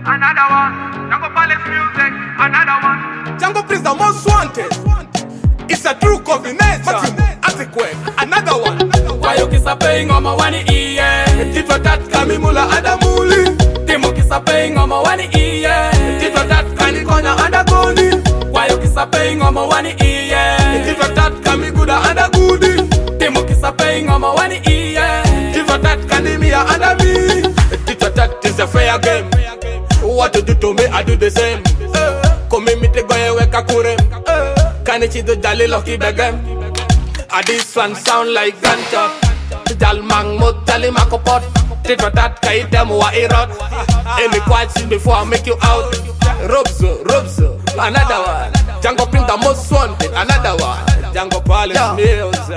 another one. Jungle Palace music, another one. Jungle Prince the most wanted. It's a true combination. Adequate, another one. Why you kiss a paying on my one ear? Tito that Kamimula Adamuli. Timo kiss a paying on my one ear. Tito that Kanikonya Adagoni. Why you kiss a paying on my one ear? Tito that Kamiguda Adagudi. Timo kiss a paying on my one ear. Tito that Kanimia Adami. Tito that is a fair game. What you do to me, I do the same. Come me te goye weka kurem. Kanichido jali lucky begem. This one sound like gunshot. Jal mang mo jali makopot. Tito that kaite mo wa irot. Any question before I make you out. Robso, another one. Jungle Prince the most wanted, another one. Jungle Palace music.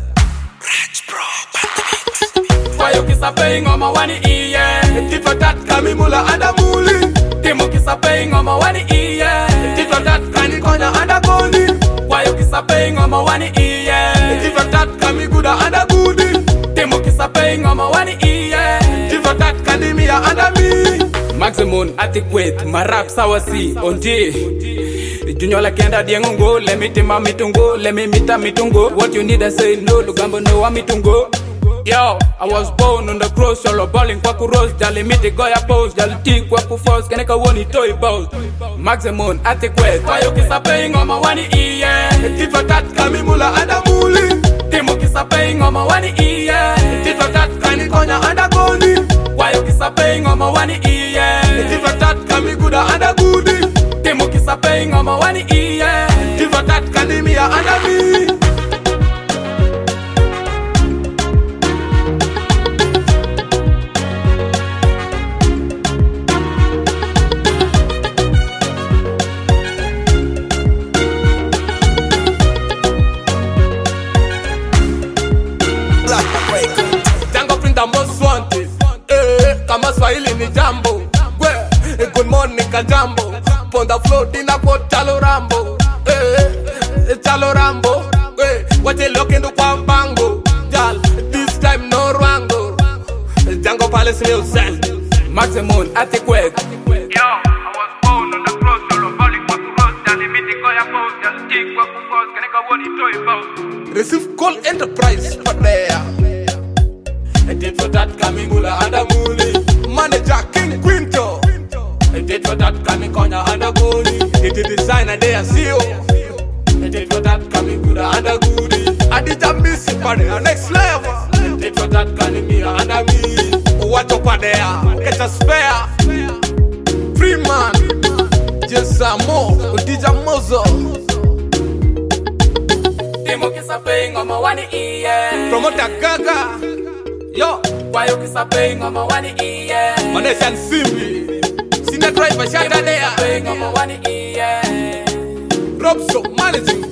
Why you kiss a paying on my one ear? Tito that Kamimula Adamuli. Timo kiss a paying on my one ear. Tito that Kanikonya Adagoni. Why you kiss a paying on my one ear? Tito that Kamiguda Adagudi. Timo kiss a paying on my one ear. Tito that Kanimia Adami. Maximum adequate, my rap sawasi onji. Junior la kenda diengongo, let me tema mitungo, let me mita mitungo. What you need I say no, lugambo no wa mitungo. Yo, I was born on the cross, solo balling kwa kuros, jali miti goya pose, jali tik kwa kufos, keneka woni toy bows. Maximum adequate, why you kiss a paying on my one ear? Tito that Kamimula Adamuli. Timo kiss a paying on my one ear. Tito that Kanikonya Adagoni. Why you kiss a paying on my one ear? Tito that Kamiguda Adagudi. Timo kiss a paying on my one ear. Tito that Kanimia Adami. Jungle Prince the most wanted. Kama Swahili ni jambo. Good morning Kajambo. Ponda flow dina kwa Chalo Rambo. Chalo Rambo. Wache lokendo kwa mpango. Jal, this time no rango. Jungle Palace music. Maximum adequate. Yo, I was born on the cross, solo balling kwa kuros, jali miti goya pose, jali tik kwa kufos, keneka woni toy bows. Receive call enterprise for there. And did for that Kamimula Adamuli. Manager King Quinto. And did for that Kamikonya Adagoni. It is designer there CEO. And did for that Kamimula Adagudi. Adija Missy for the next level. And did for that Kanimia Adami. Watch up there. Get a spare. Free man. Just some more. Udija Mozo. Timo kiss a paying on my one ear. Promoter Gaga. Yo, why you kiss a paying on my one ear? Maneshan Simbi. Sina driver shada there. Paying on my one ear. Robso managing